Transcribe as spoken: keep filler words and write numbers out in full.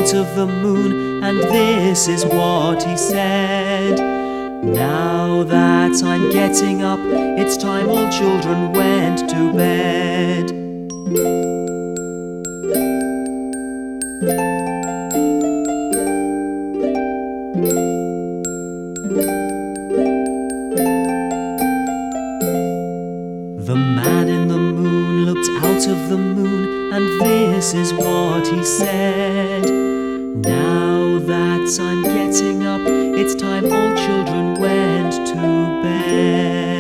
out of the moon, and this is what he said. Now that I'm getting up, it's time all children went to bed. The man in the moon looked out of the moon, and this is what he said. Now that I'm getting up, it's time all children went to bed.